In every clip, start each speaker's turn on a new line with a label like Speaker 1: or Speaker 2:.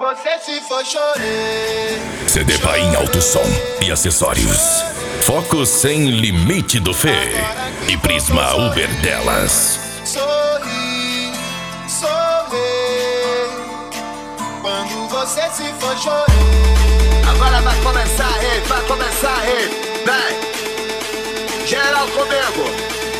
Speaker 1: você se for, chorei.
Speaker 2: CD Paim Alto Som e acessórios. Foco sem limite do Fê e Prisma Uber delas.
Speaker 1: Sorri, sorri. Quando você se for, chorei.
Speaker 3: Agora vai começar a rave, vai começar a rave. Vem, geral comigo.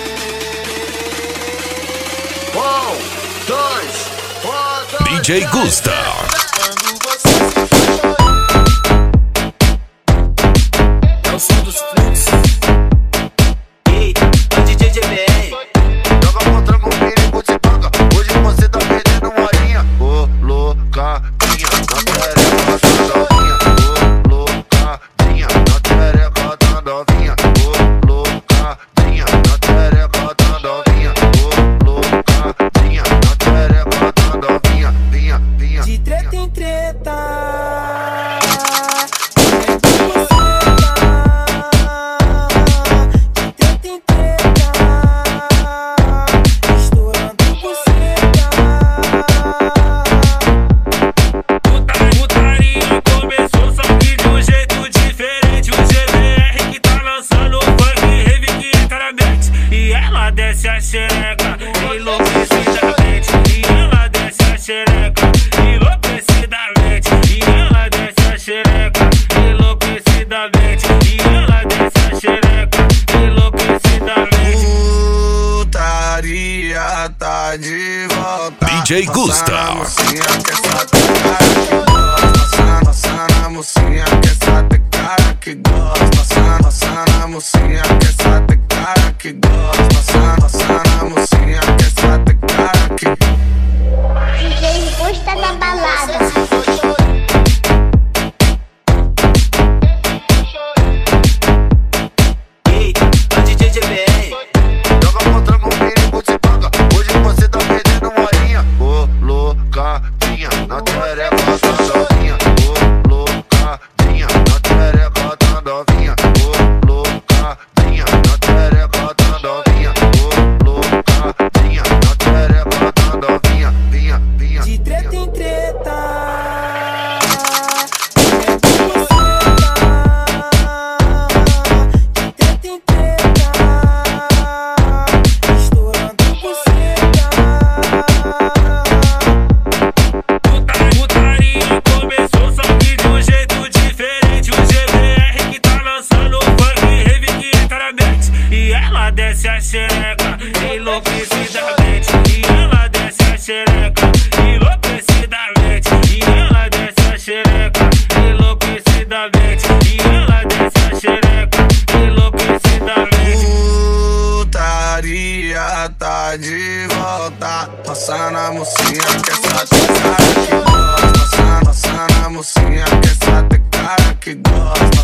Speaker 3: 1, 2, 1, 2,
Speaker 2: DJ Gusta.
Speaker 1: Quando você se for, chorei.
Speaker 4: É o som dos fluxos.
Speaker 5: Ei, é o DJ GBR.
Speaker 3: joga contra com perigo de banca. Hoje você tá perdendo uma horinha. Ô, loucadinha, na tereca da novinha. Ô, loucadinha, na tereca da novinha. Ô, loucadinha, na tereca da novinha. Ô, loucadinha, na tereca da novinha. Vinha, vinha.
Speaker 4: De treta em treta.
Speaker 6: Desce a xereca enlouquecidamente. E ela desce a xereca enlouquecidamente. E ela desce a xereca enlouquecidamente. E ela desce a xereca enlouquecidamente.
Speaker 3: Putaria tá de volta.
Speaker 2: DJ Gusta.
Speaker 3: Passando a mocinha que essa tem cara que gosta. Passando a mocinha que essa tem cara que gosta. Passando a mocinha que essa tem cara que
Speaker 7: DJ Gusta da balada.
Speaker 5: Ei, é o DJ GBR.
Speaker 3: joga contra com perigo de banca. Hoje você tá perdendo uma horinha. Ô, loucadinha, na tereca da novinha. Ô, loucadinha, na tereca da novinha. Ô, loucadinha, na tereca da novinha. Ô, loucadinha, na tereca da novinha. Vinha, vinha.
Speaker 4: De treta em treta.
Speaker 6: Putaria começou, só que de um jeito diferente. O GBR que tá lançando o funk rave que entra na mente. E ela desce a xereca enlouquecidamente. E ela desce a xereca enlouquecidamente. E ela desce a xereca enlouquecidamente. E ela desce a xereca enlouquecidamente.
Speaker 3: Putaria tá de volta. Passando a mocinha que essa tem cara que gosta. Passando a mocinha que essa tem cara que gosta.